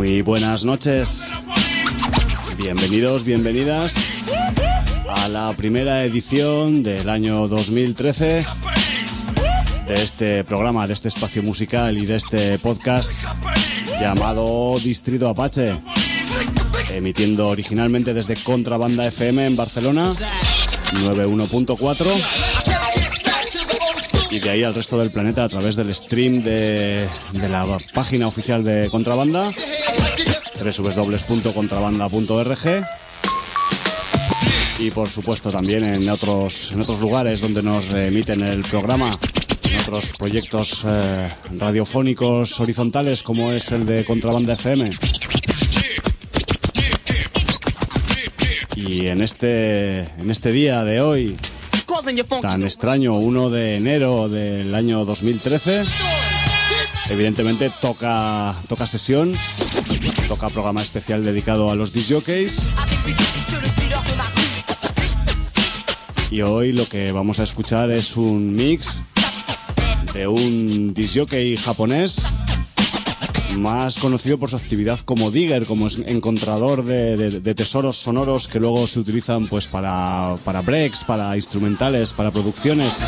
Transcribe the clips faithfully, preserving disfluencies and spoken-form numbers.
Muy buenas noches, bienvenidos, bienvenidas a la primera edición del año dos mil trece de este programa, de este espacio musical y de este podcast llamado Distrito Apache, emitiendo originalmente desde Contrabanda F M en Barcelona, noventa y uno punto cuatro, y de ahí al resto del planeta a través del stream de, de la página oficial de Contrabanda, doble u doble u doble u punto contrabanda punto org, y por supuesto también en otros, en otros lugares donde nos emiten el programa, en otros proyectos eh, radiofónicos horizontales como es el de Contrabanda F M. Y en este, en este día de hoy, tan extraño, uno de enero del año dos mil trece, evidentemente toca, toca sesión, toca programa especial dedicado a los disc jockeys. Y hoy lo que vamos a escuchar es un mix de un disc jockey japonés más conocido por su actividad como digger, como encontrador de, de, de tesoros sonoros que luego se utilizan pues para, para breaks, para instrumentales, para producciones.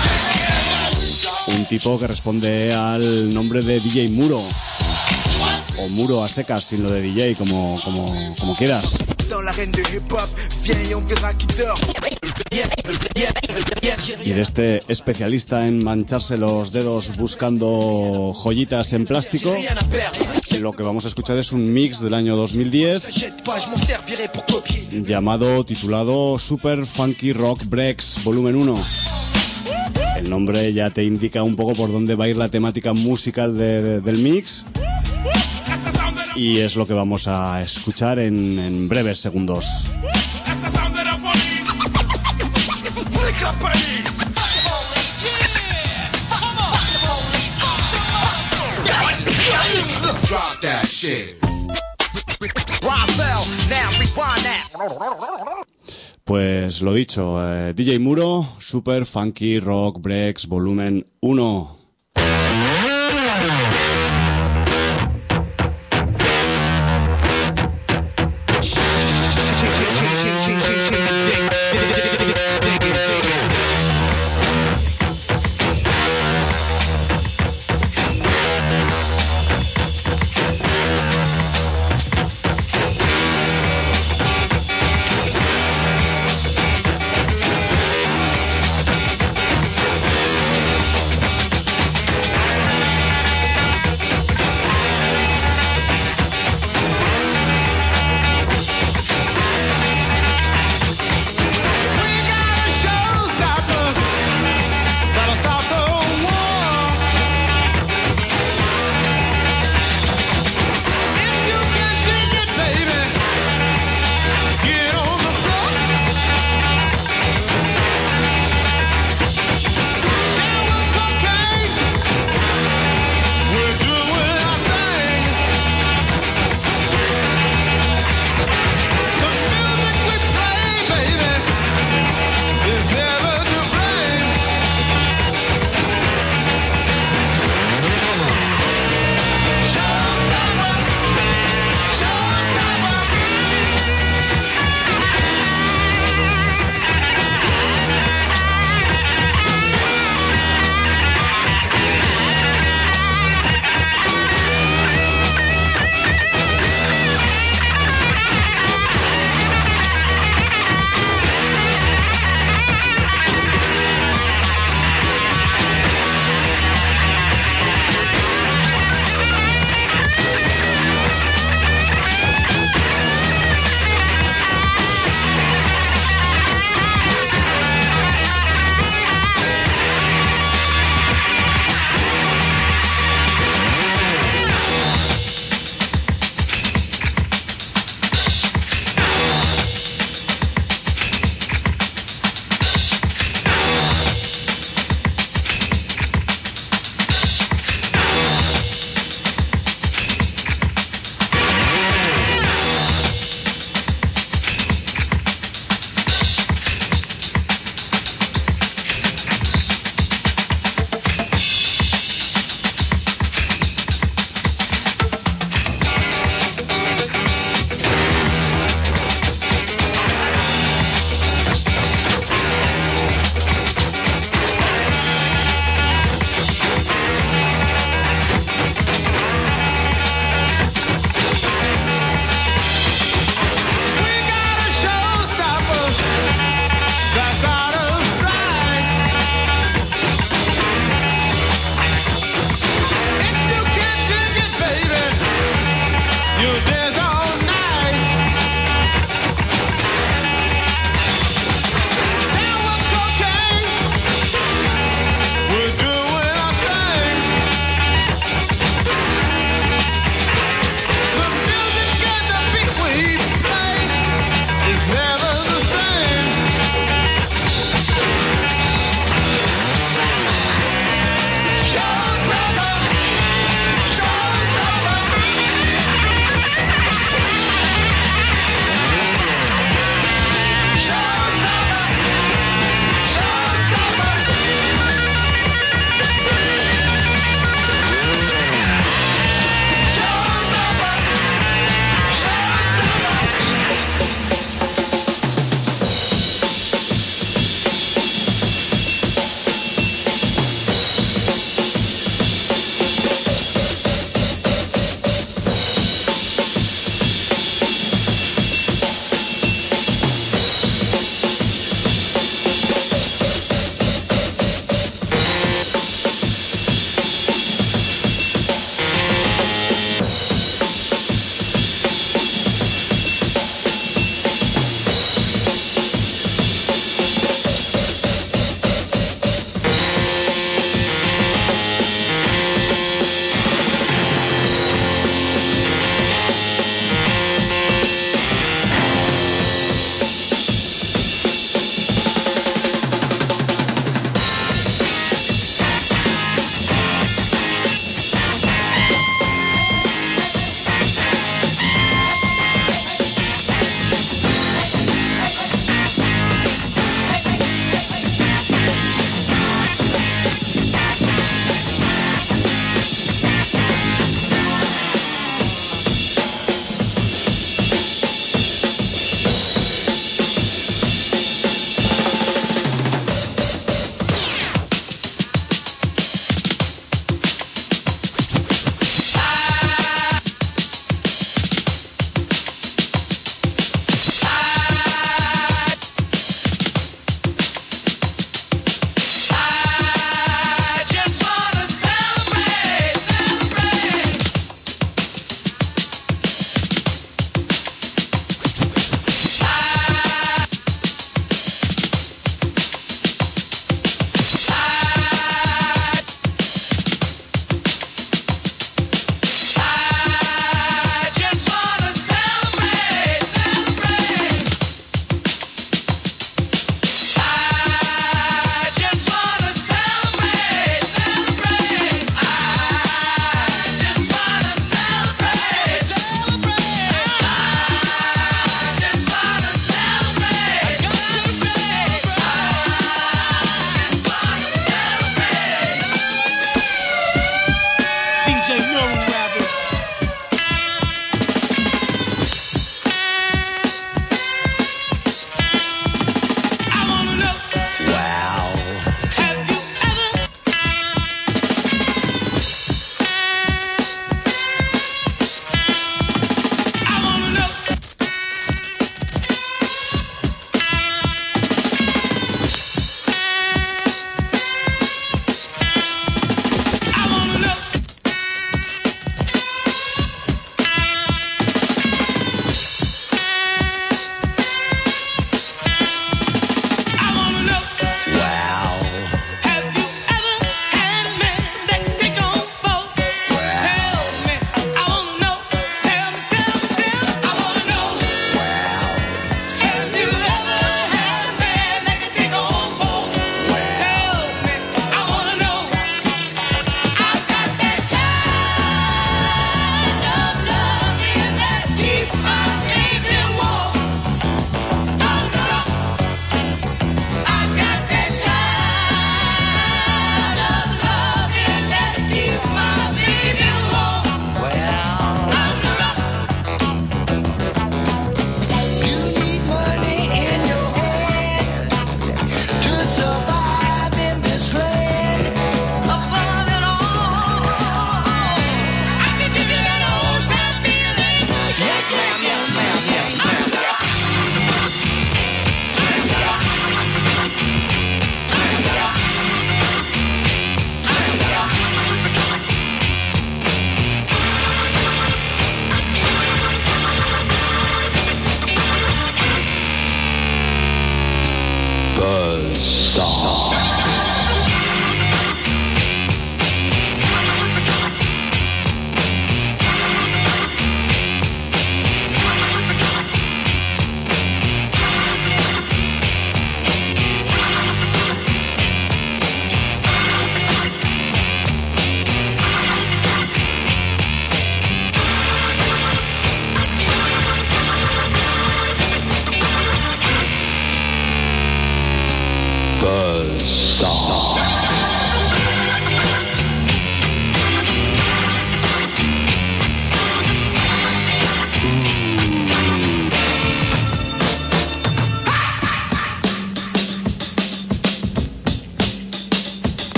Un tipo que responde al nombre de D J Muro, o Muro a secas sin lo de D J, como, como, como quieras. Y de este especialista en mancharse los dedos buscando joyitas en plástico, lo que vamos a escuchar es un mix del año dos mil diez llamado, titulado Super Funky Rock Breaks Volumen uno. El nombre ya te indica un poco por dónde va a ir la temática musical de, de, del mix, y es lo que vamos a escuchar en, en breves segundos. Drop that shit. Pues lo dicho, eh, D J Muro, Super Funky Rock Breaks Volumen uno.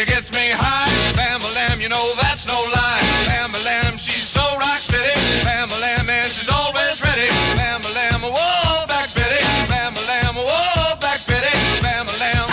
she gets me high. Bam-a-lam, you know that's no lie. Bam-a-lam, she's so rock steady. Bam-a-lam, and she's always ready. Bam-a-lam, whoa, back Betty. Bam-a-lam, whoa, back Betty. Bam-a-lam.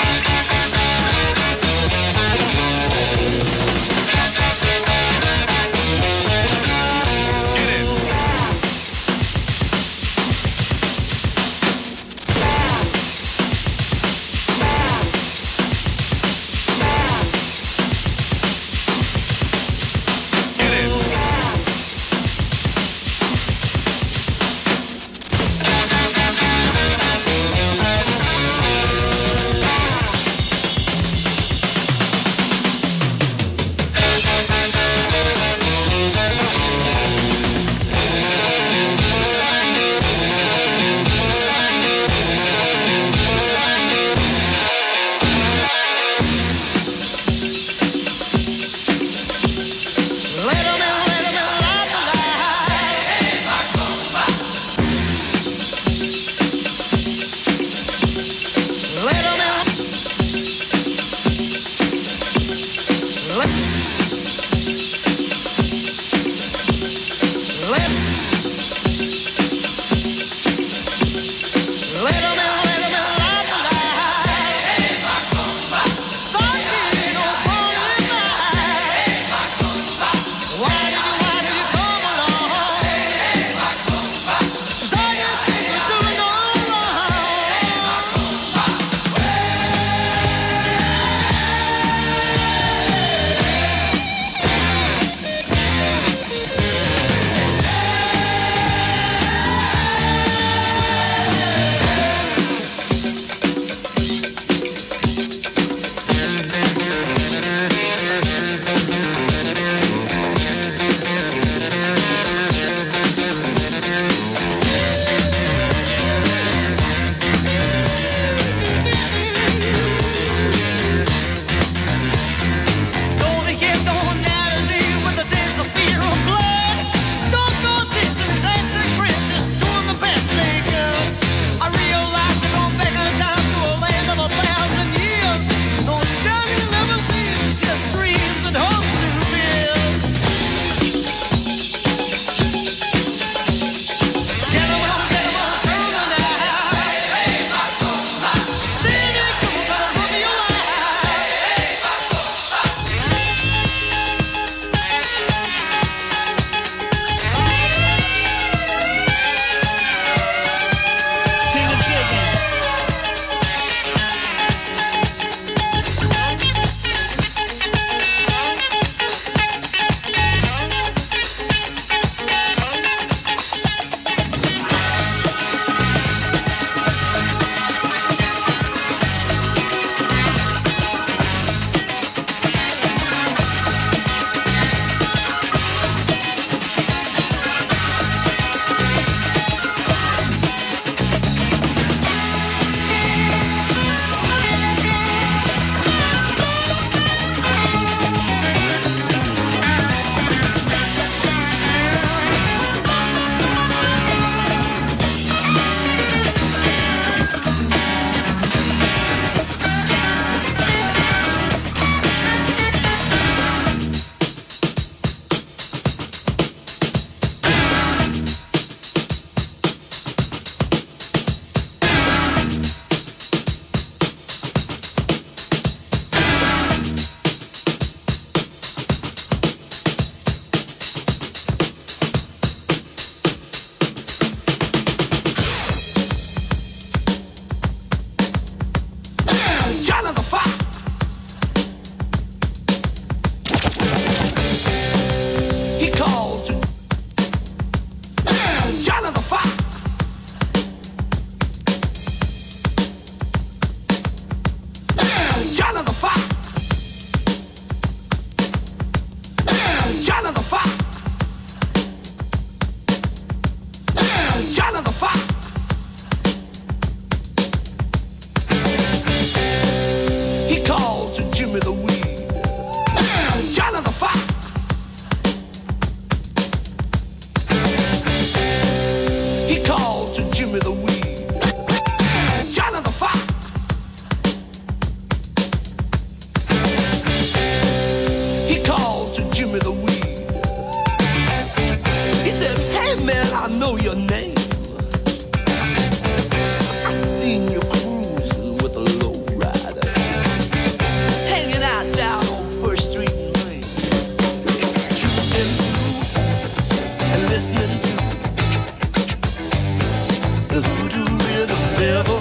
the voodoo rhythm devils.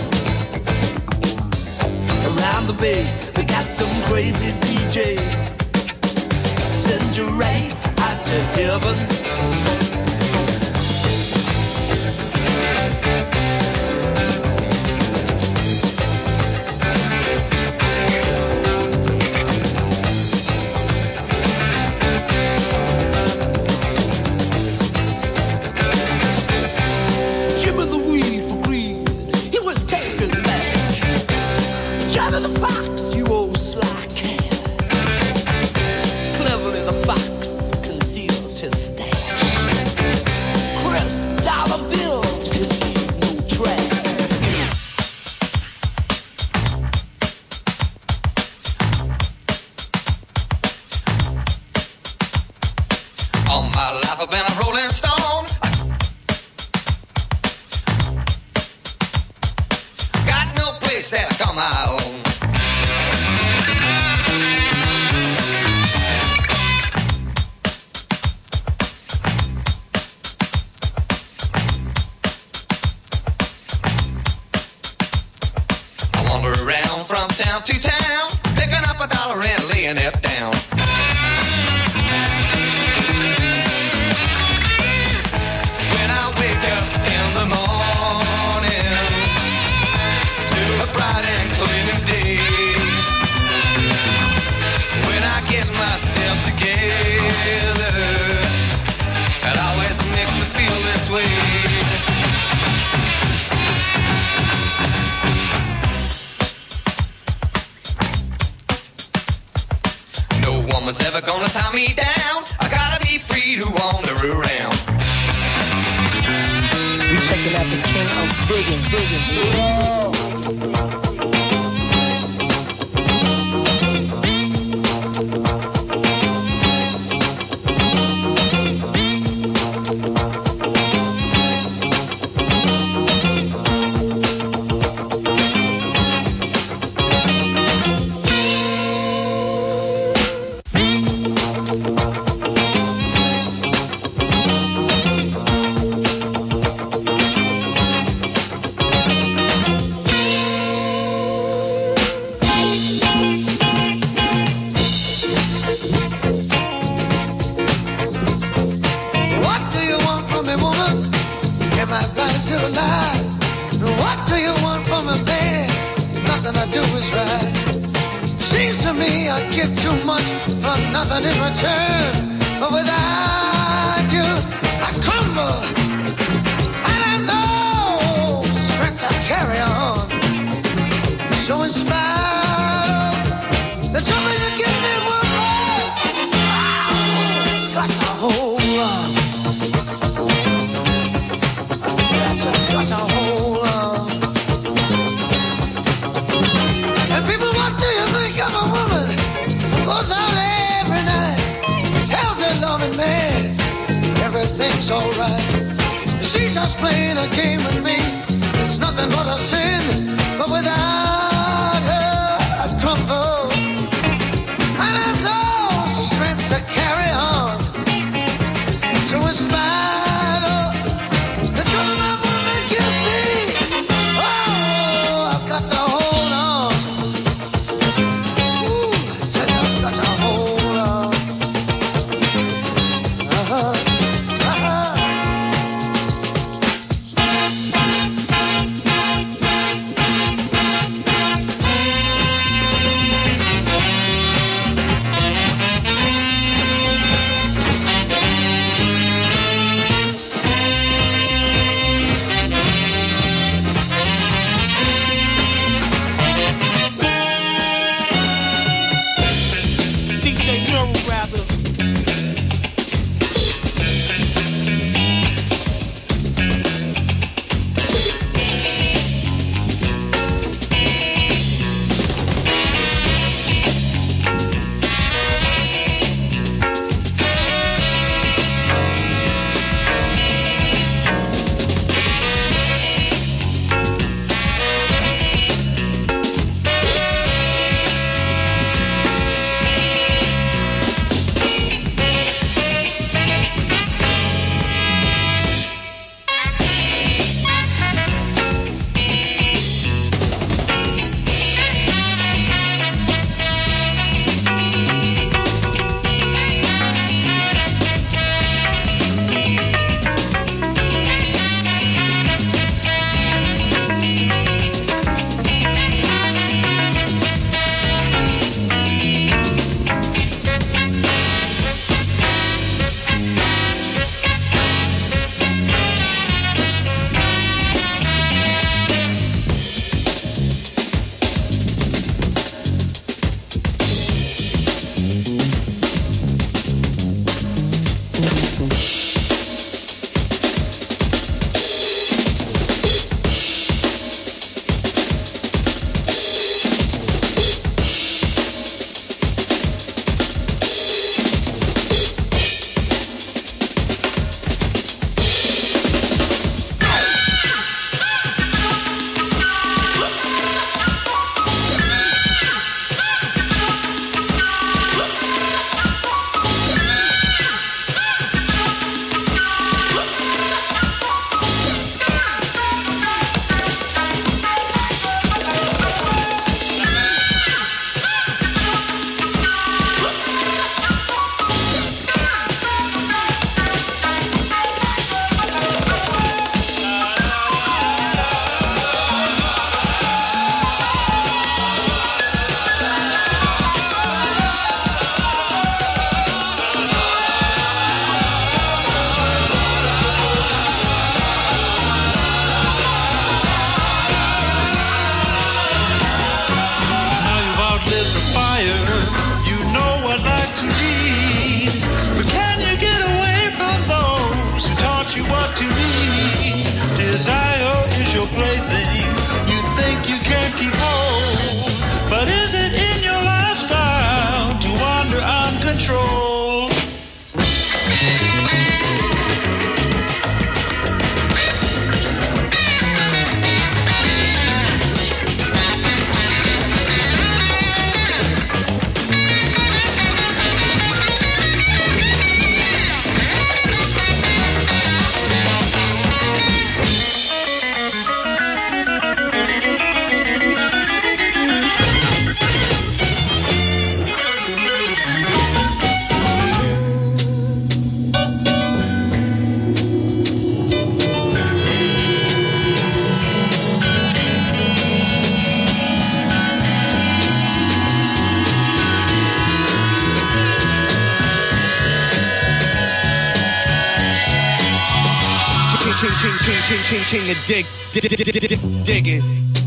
Around the bay, they got some crazy D J. Send you right out to heaven. Everything's alright. king, king, king, king of dig, dig, dig, dig, dig, digging.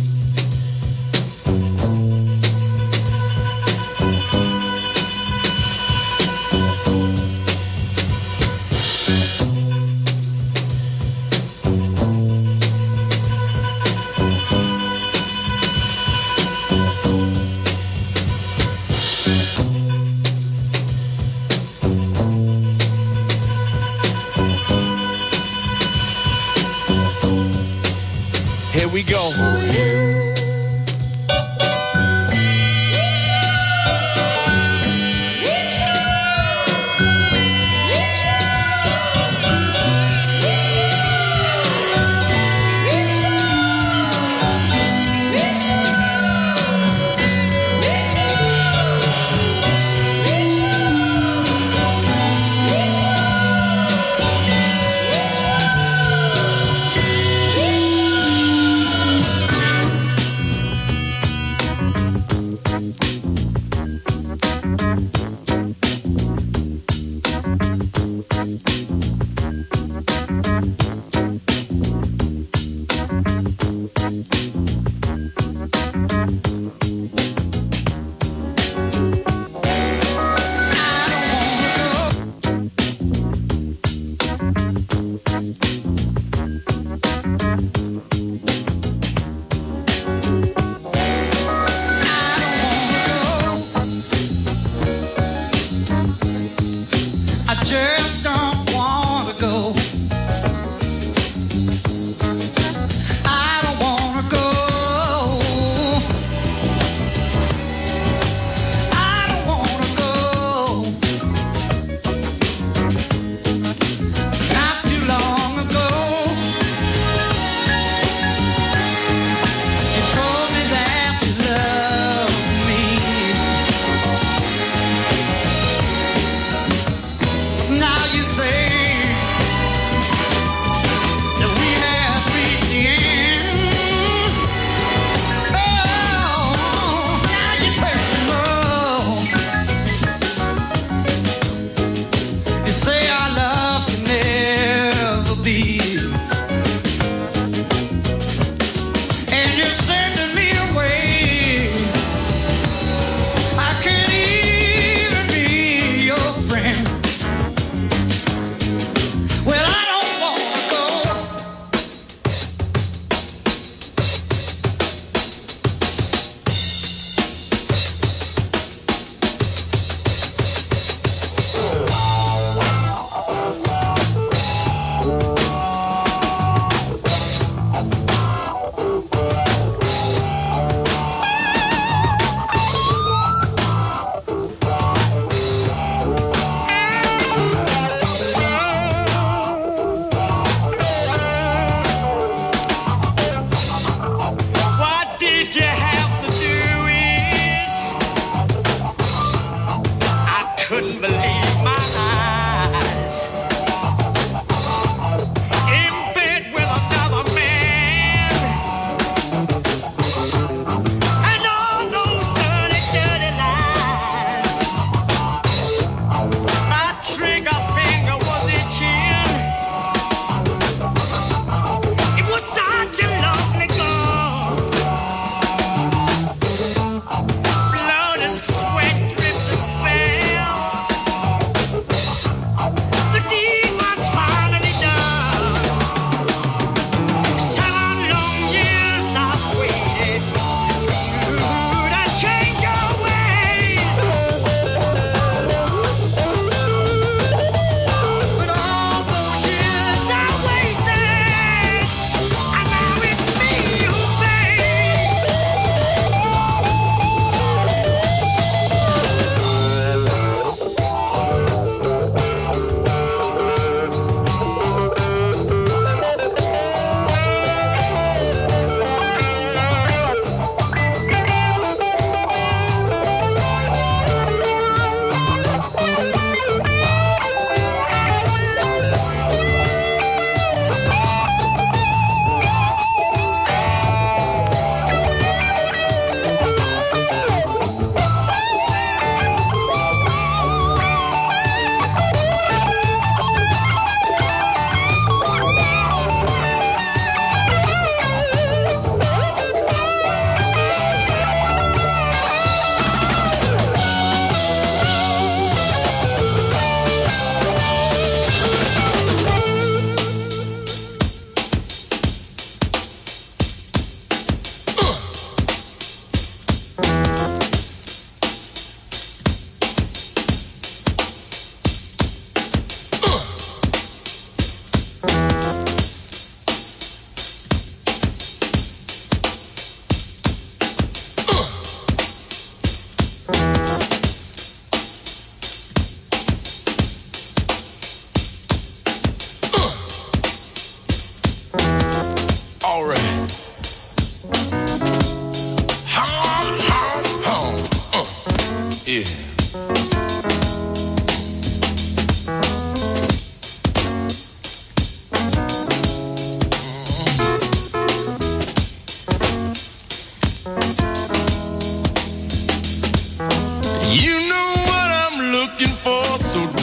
Here we go.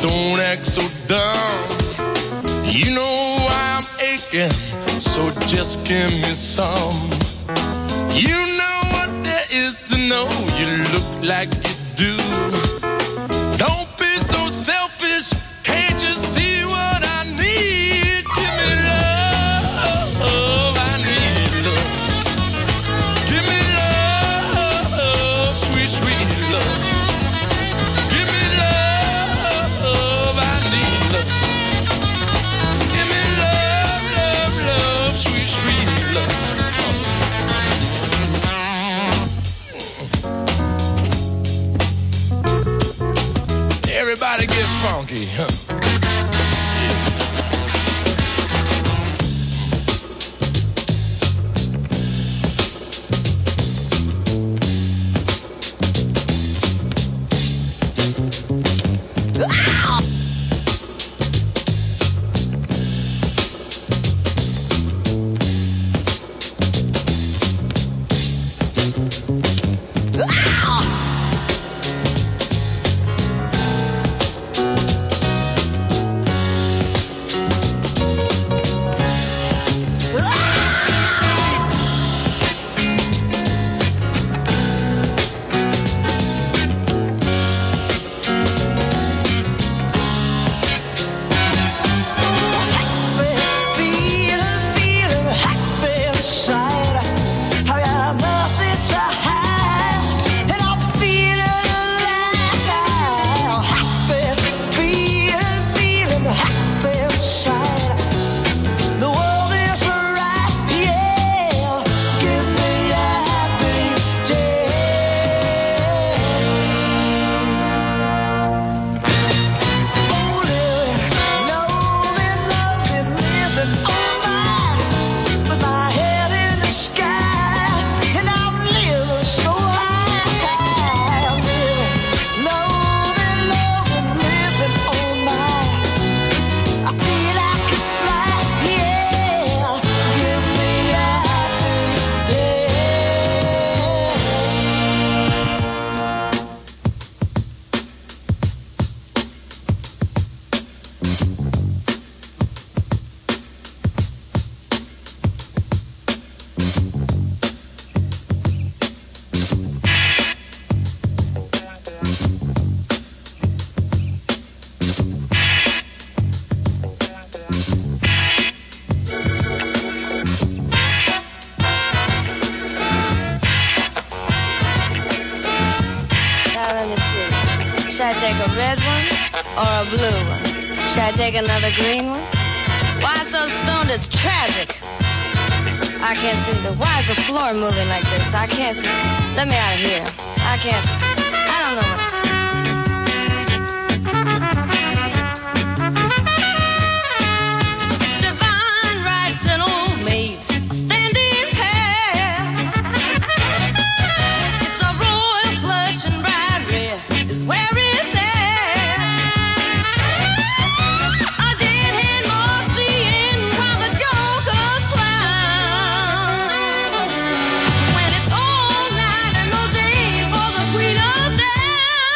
don't act so dumb. You know why I'm aching, so just give me some. You know what there is to know, you look like you do. Don't be so selfish, can't you see what I need? Give me love, I need love. Give me love, sweet, sweet love. Give me love, I need love. Give me love, love, love, sweet, sweet love. Everybody get funky, huh? Should I take a red one or a blue one? Should I take another green one? Why so stoned it's tragic? I can't see the, why is the floor moving like this? I can't see. Let me out of here. I can't. I don't know what. Divine rights and old maids standing pairs. It's a royal flush and bright red is where it's at. A dead hand marks the end while the joker's frown. When it's all night and no day for the queen of town.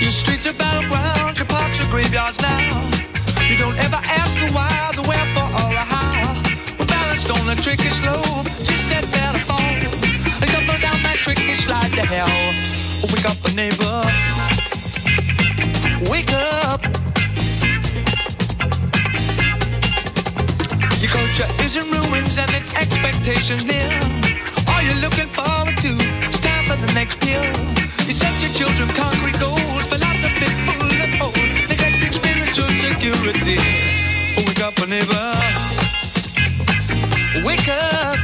Your streets are battlegrounds, your parks are graveyards now. You don't ever ask the why, the wherefore, or the how. We're balanced on the tricky slope, just set there to fall. And tumble down that tricky slide to hell. Wake up, neighbor. Wake up. Your culture is in ruins and its expectations near. All you're looking forward to is time for the next pill. You set your children concrete goals, philosophy full of holes, neglecting spiritual security. Wake up, neighbor. Wake up.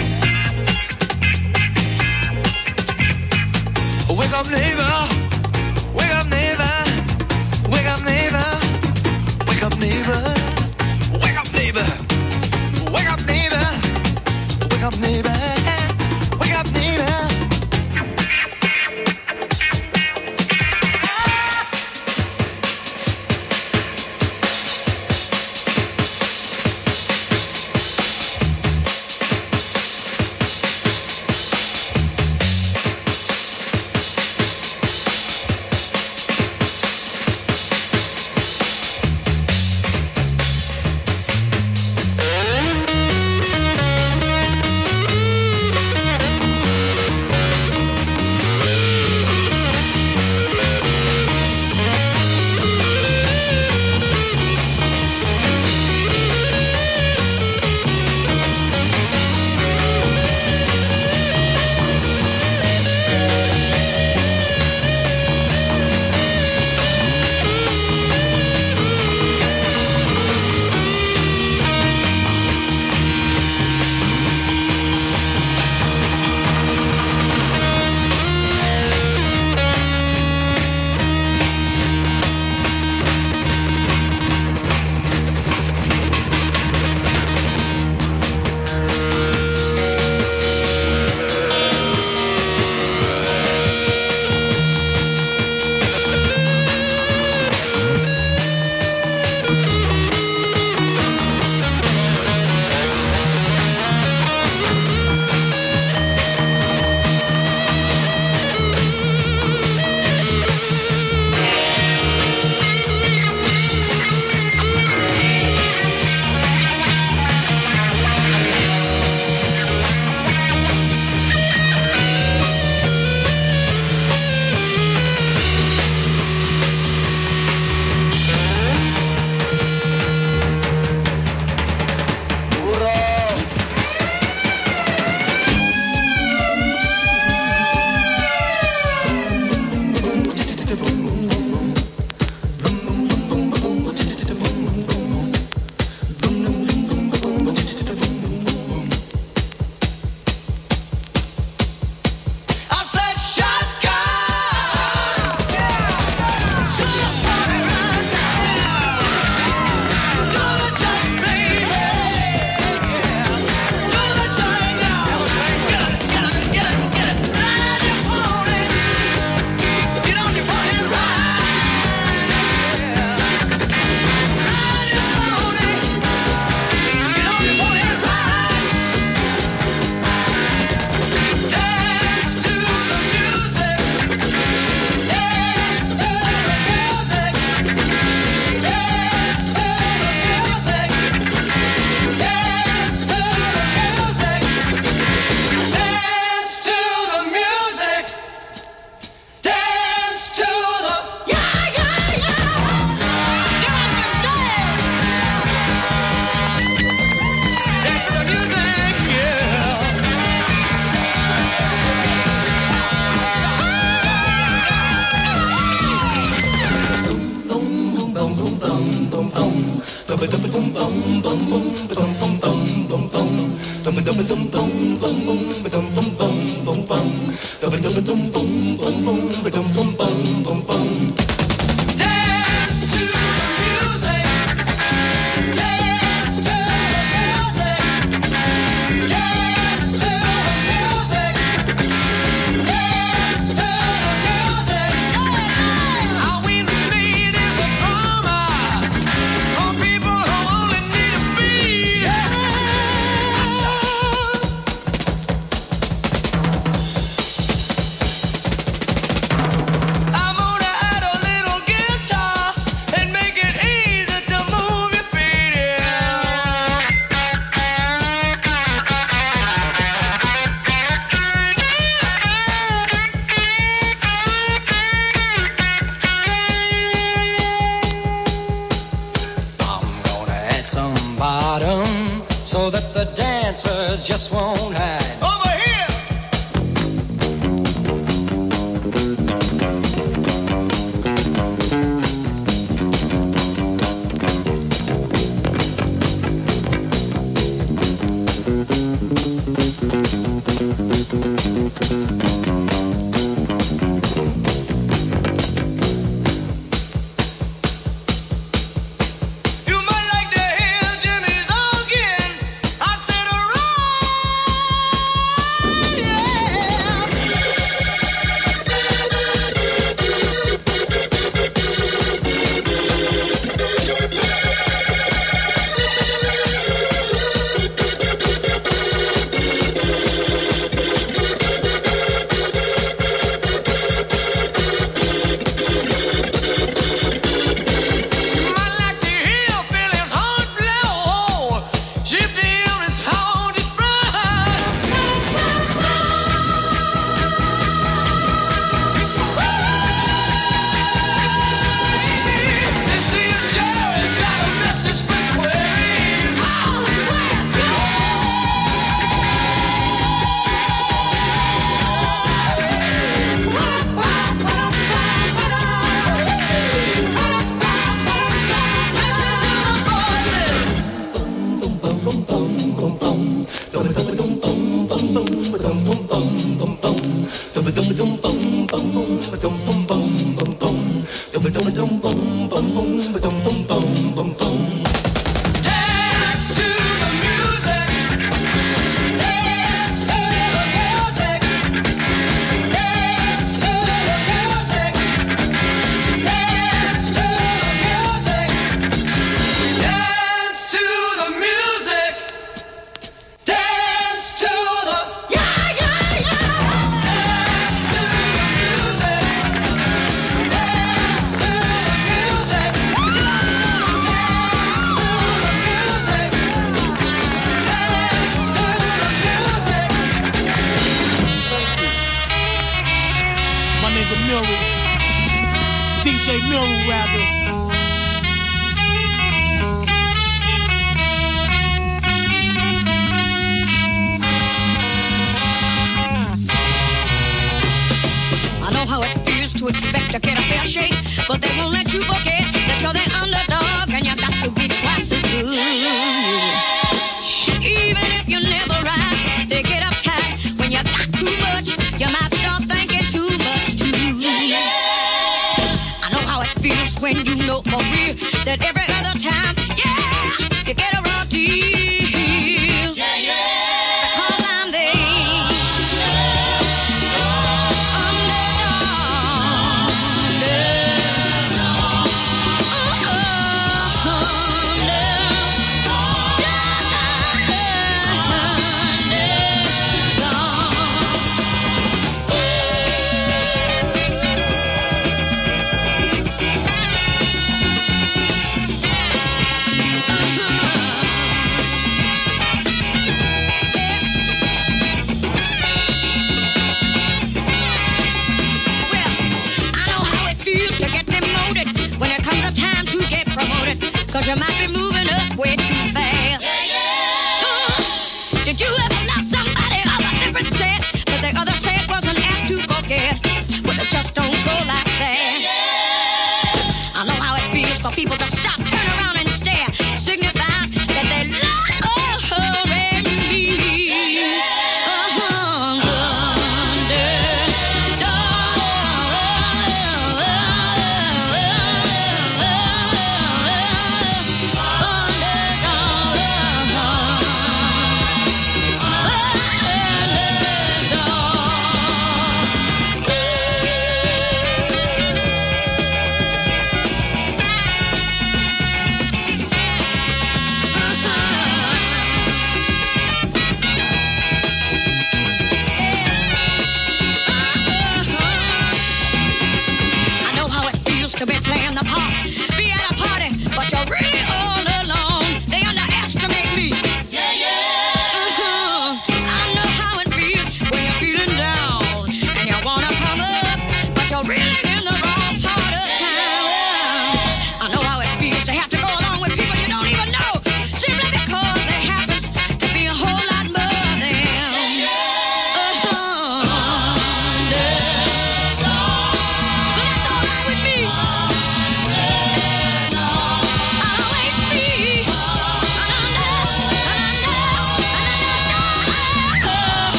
Wake up, neighbor. Wake up, neighbor. Wake up, neighbor. Wake up, neighbor. Wake up, neighbor. Wake up, neighbor. Wake up, neighbor. Wake up, neighbor. All we need is a trauma for people who only need a beat. dancers just won't hide. Over here!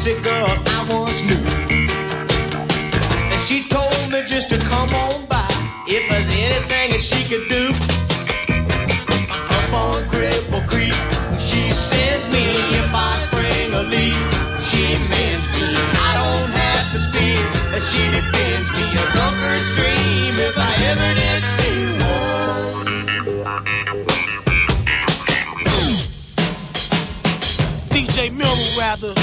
sexy girl I once knew. And she told me just to come on by if there's anything that she could do. Up on Cripple Creek, she sends me if I spring a leak. She mends me, I don't have to speak. She defends me, a drunker's dream if I ever did see one. D J Miller, rather.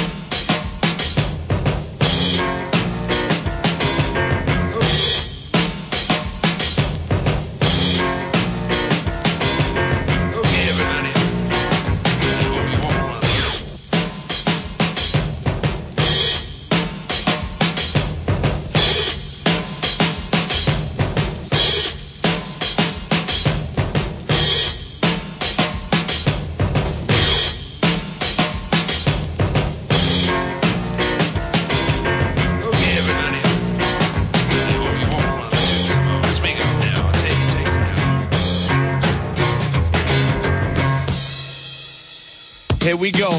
Here we go.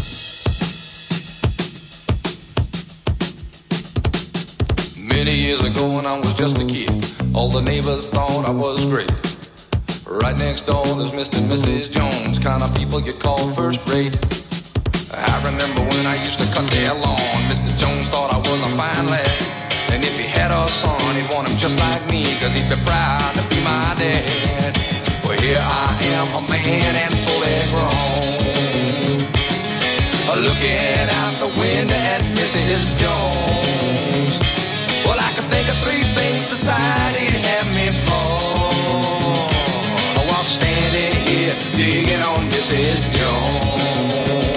Many years ago when I was just a kid, all the neighbors thought I was great. Right next door there's Mister and Missus Jones, kind of people you call first rate. I remember when I used to cut their lawn, Mister Jones thought I was a fine lad. And if he had a son, he'd want him just like me, cause he'd be proud to be my dad. Well, here I am, a man and fully grown, looking out the window at Missus Jones. Well, I could think of three things society'd have me for, while standing here digging on Missus Jones.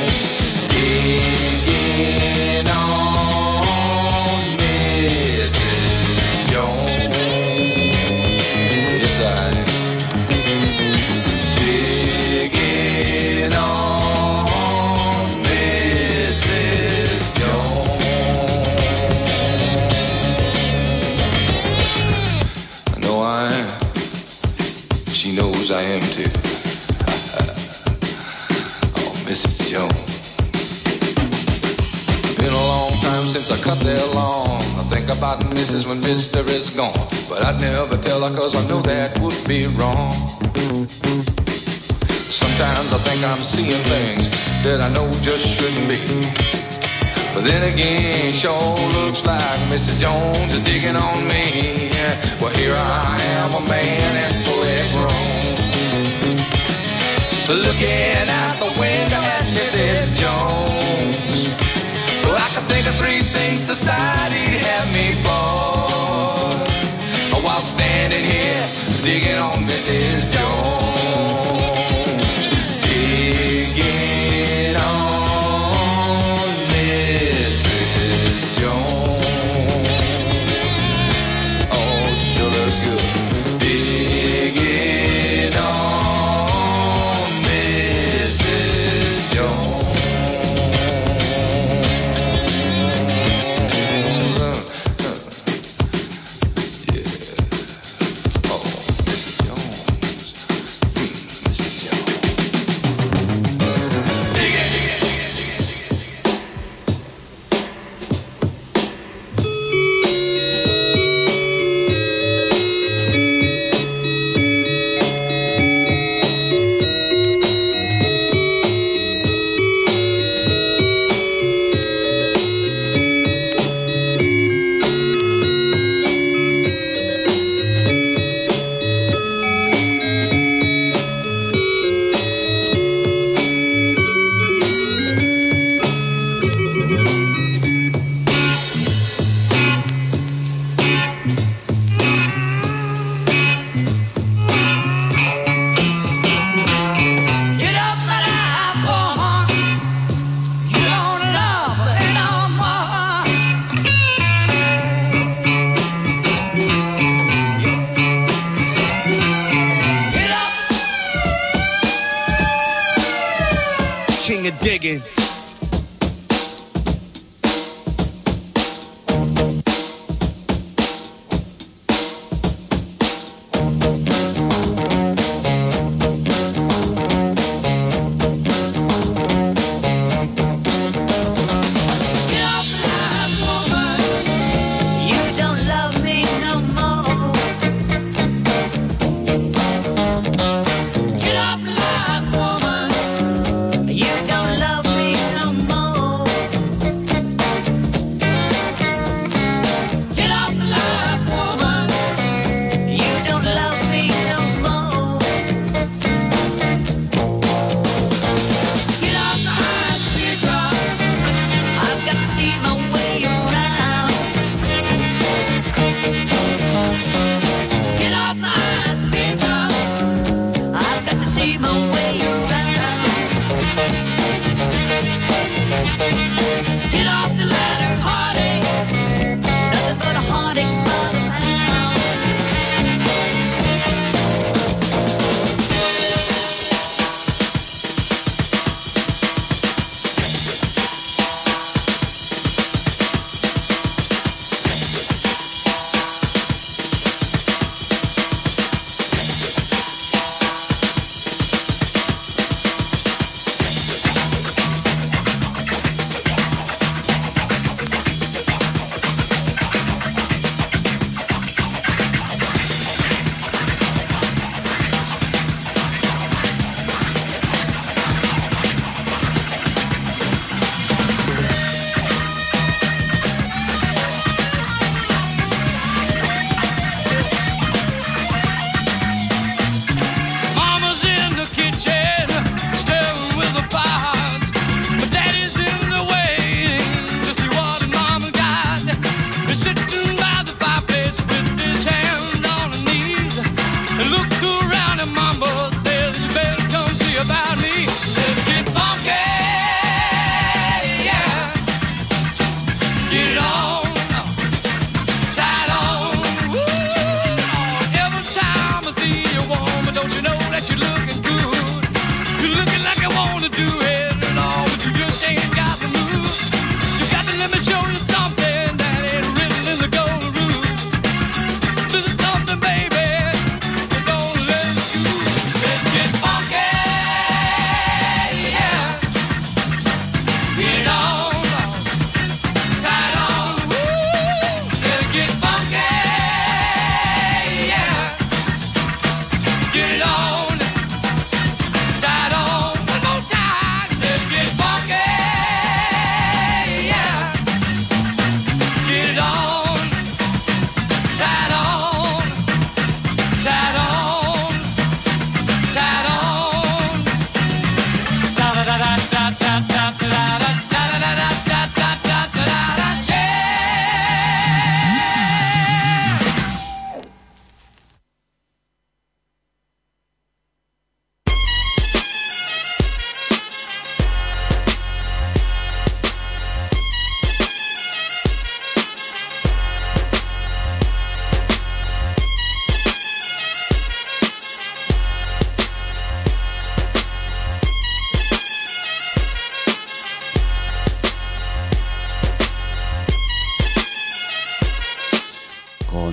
Digging on Missus Jones. Yes, I am. Digging on Missus Jones. I know I am. She knows I am too. Oh, Missus Jones. Been a long time since I cut their lawn. I think about Missus when Mister is gone, but I'd never tell her cause I know that would be wrong. Sometimes I think I'm seeing things that I know just shouldn't be. But then again, sure looks like Missus Jones is digging on me. Well, here I am, a man and fully grown, looking out the window at Missus Jones. Well, I could think of three things society'd have me for, while standing here digging on Missus Jones. Digging on Missus Jones. Oh, sure looks good. Digging on Missus Jones. Digging.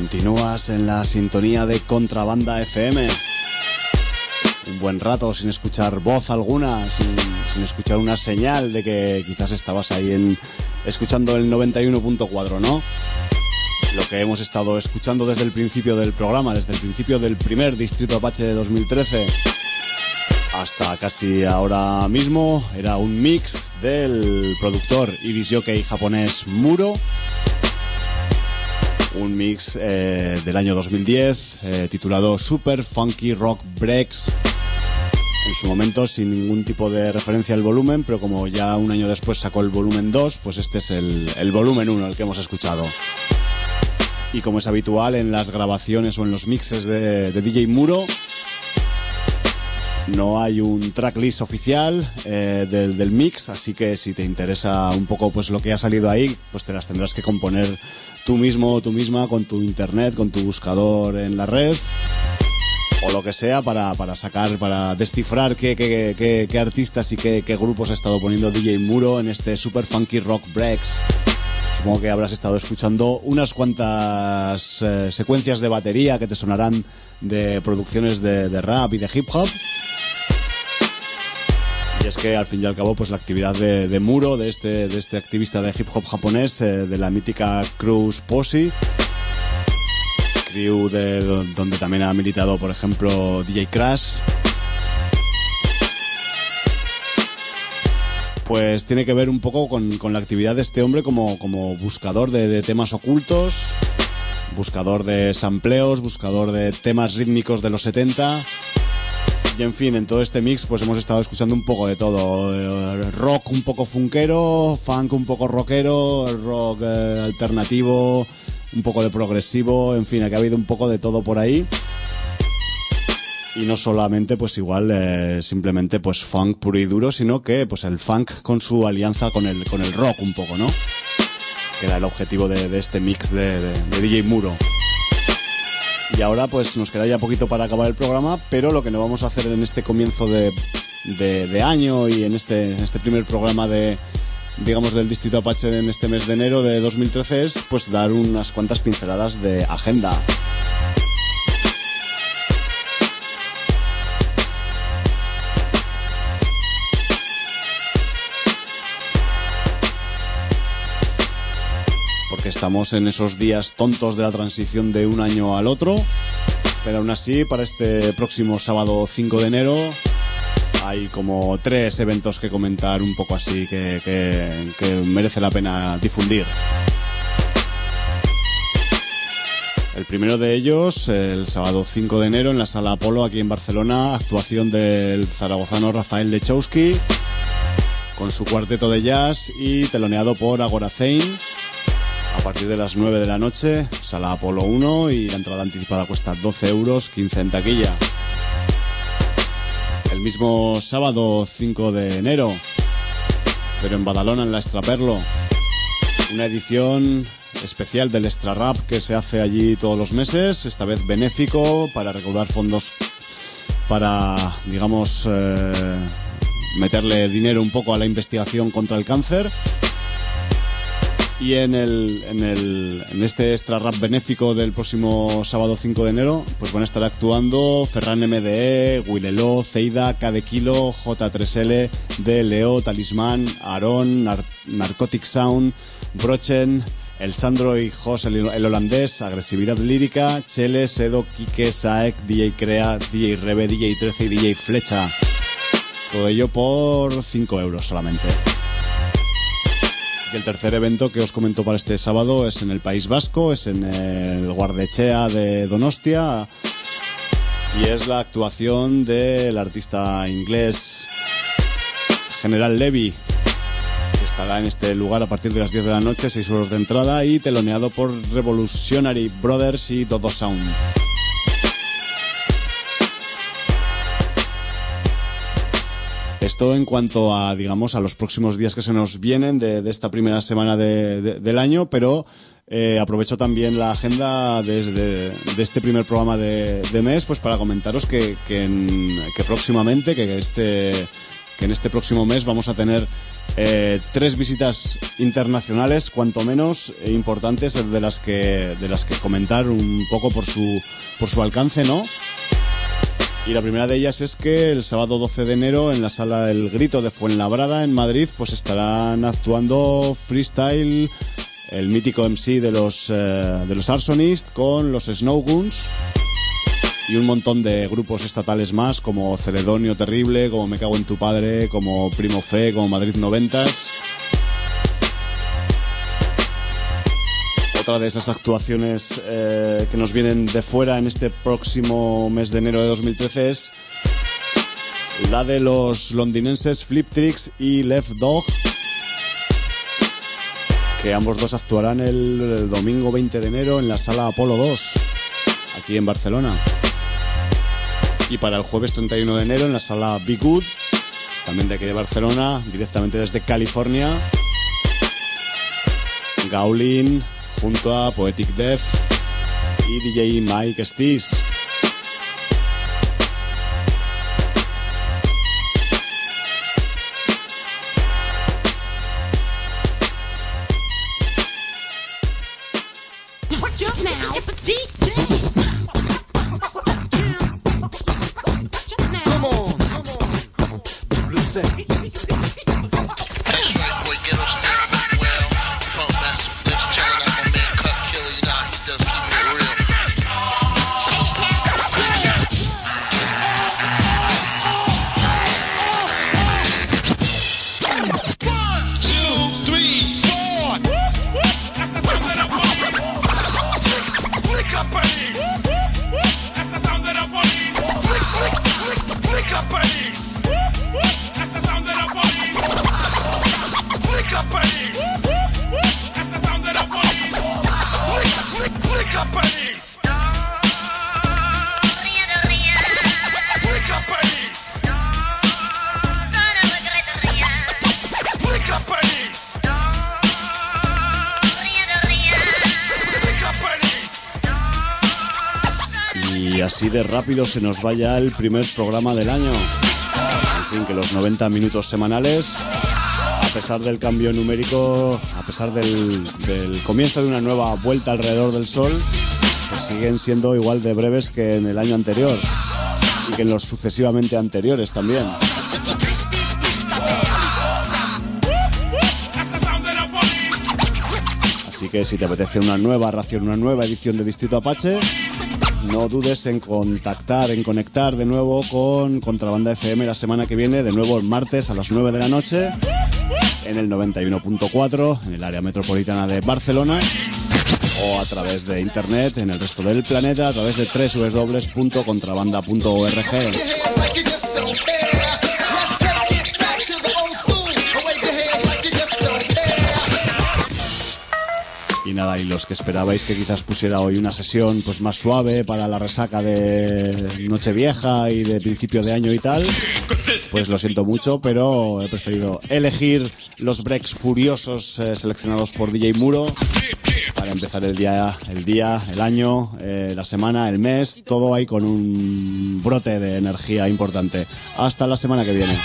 Continúas en la sintonía de Contrabanda F M. Un buen rato sin escuchar voz alguna, sin, sin escuchar una señal de que quizás estabas ahí en escuchando el noventa y uno punto cuatro, ¿no? Lo que hemos estado escuchando desde el principio del programa, desde el principio del primer Distrito Apache de dos mil trece hasta casi ahora mismo, era un mix del productor y disc jockey japonés Muro. Un mix eh, del año dos mil diez eh, titulado Super Funky Rock Breaks. En su momento sin ningún tipo de referencia al volumen, pero como ya un año después sacó el volumen dos, pues este es el, el volumen uno, el que hemos escuchado. Y como es habitual en las grabaciones o en los mixes de, de D J Muro, no hay un tracklist oficial eh, del, del mix, así que si te interesa un poco pues lo que ha salido ahí, pues te las tendrás que componer tú mismo o tú misma con tu internet, con tu buscador en la red o lo que sea para, para sacar, para descifrar qué, qué, qué, qué artistas y qué, qué grupos ha estado poniendo D J Muro en este Super Funky Rock Breaks. Supongo que habrás estado escuchando unas cuantas eh, secuencias de batería que te sonarán de producciones de, de rap y de hip hop. Y es que al fin y al cabo pues la actividad de, de Muro, de este, de este activista de hip hop japonés, eh, de la mítica Cruise Posse, crew de donde también ha militado por ejemplo D J Crash, pues tiene que ver un poco con, con la actividad de este hombre como, como buscador de, de temas ocultos, buscador de sampleos, buscador de temas rítmicos de los setenta. Y en fin, en todo este mix pues hemos estado escuchando un poco de todo, eh, rock un poco funkero, funk un poco rockero, rock eh, alternativo, un poco de progresivo, en fin, aquí ha habido un poco de todo por ahí. Y no solamente pues igual eh, simplemente pues funk puro y duro, sino que pues el funk con su alianza con el, con el rock un poco, ¿no? Que era el objetivo de, de este mix de, de, de D J Muro. Y ahora pues nos queda ya poquito para acabar el programa, pero lo que no vamos a hacer en este comienzo de, de, de año y en este, en este primer programa de, digamos, del Distrito Apache en este mes de enero de dos mil trece es pues dar unas cuantas pinceladas de agenda. Porque estamos en esos días tontos de la transición de un año al otro, pero aún así para este próximo sábado cinco de enero hay como tres eventos que comentar un poco así que, que, que merece la pena difundir. El primero de ellos, el sábado cinco de enero en la Sala Apolo aquí en Barcelona, actuación del zaragozano Rafael Lechowski con su cuarteto de jazz y teloneado por Agoracein. A partir de las nueve de la noche, Sala Apolo uno, y la entrada anticipada cuesta doce euros, quince en taquilla. El mismo sábado cinco de enero, pero en Badalona, en la Extraperlo, una edición especial del Extra Rap que se hace allí todos los meses, esta vez benéfico, para recaudar fondos para, digamos, eh, meterle dinero un poco a la investigación contra el cáncer. Y en el, en el en este extra rap benéfico del próximo sábado cinco de enero, pues van a estar actuando Ferran M D E, Willelo, Zeida, K de Kilo, J tres L, D L O, Talismán, Aaron, Nar- Narcotic Sound, Brochen, El Sandro y Jos el, el holandés, Agresividad Lírica, Chele, Sedo, Kike, Saek, D J Crea, D J Rebe, D J trece y D J Flecha. Todo ello por cinco euros solamente. Y el tercer evento que os comento para este sábado es en el País Vasco, es en el Guardechea de Donostia, y es la actuación del artista inglés General Levy, que estará en este lugar a partir de las diez de la noche, seis euros de entrada, y teloneado por Revolutionary Brothers y Dodo Sound. Esto en cuanto a, digamos, a los próximos días que se nos vienen de, de esta primera semana de, de, del año, pero eh, aprovecho también la agenda desde de este primer programa de, de mes, pues para comentaros que, que, en, que próximamente, que este que en este próximo mes vamos a tener eh, tres visitas internacionales, cuanto menos eh, importantes, de las que de las que comentar un poco por su por su alcance, ¿no? Y la primera de ellas es que el sábado doce de enero en la sala El Grito de Fuenlabrada en Madrid pues estarán actuando Freestyle, el mítico M C de los eh, de los Arsonist, con los Snowguns y un montón de grupos estatales más, como Celedonio Terrible, como Me Cago en Tu Padre, como Primo Fe, como Madrid noventas. Otra de esas actuaciones eh, que nos vienen de fuera en este próximo mes de enero de dos mil trece es la de los londinenses Flip Tricks y Left Dog, que ambos dos actuarán el, el domingo veinte de enero en la sala Apolo dos, aquí en Barcelona. Y para el jueves treinta y uno de enero en la sala Be Good, también de aquí de Barcelona, directamente desde California, Gaulin junto a Poetic Death y D J Mike Steez. Así de rápido se nos vaya el primer programa del año. En fin, que los noventa minutos semanales, a pesar del cambio numérico, a pesar del, del comienzo de una nueva vuelta alrededor del sol, pues siguen siendo igual de breves que en el año anterior y que en los sucesivamente anteriores también. Así que si te apetece una nueva ración, una nueva edición de Distrito Apache, no dudes en contactar, en conectar de nuevo con Contrabanda F M la semana que viene, de nuevo el martes a las nueve de la noche, en el noventa y uno punto cuatro, en el área metropolitana de Barcelona, o a través de internet en el resto del planeta, a través de doble u doble u doble u punto contrabanda punto org. Y nada, y los que esperabais que quizás pusiera hoy una sesión pues más suave para la resaca de Nochevieja y de principio de año y tal, pues lo siento mucho, pero he preferido elegir los breaks furiosos eh, seleccionados por D J Muro para empezar el día, el día, el año, eh, la semana, el mes, todo ahí con un brote de energía importante. Hasta la semana que viene.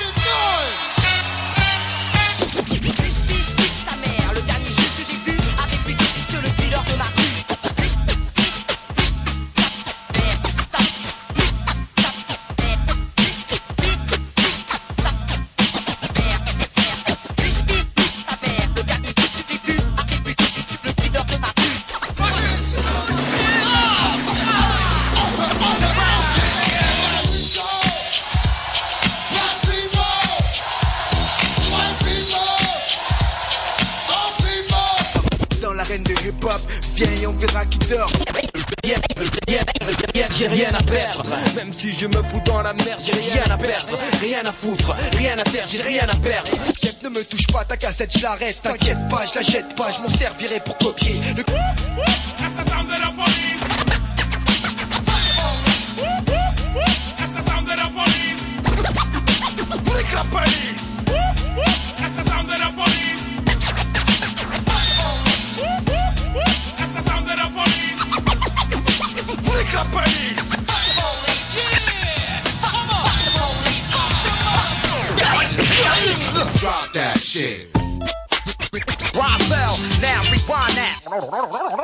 J'ai rien à perdre, même si je me fous dans la merde, j'ai rien à perdre, rien à foutre, rien à faire, j'ai rien à perdre. Chef, ne me touche pas, ta cassette, je l'arrête, t'inquiète pas, je la jette pas, je m'en servirai pour copier le... That's the sound of the police. That's the sound of the police. Wake up, police. That's the sound of the police. That's the sound of the police. Wake up, police. Come on. shit. Roselle, now rewind that.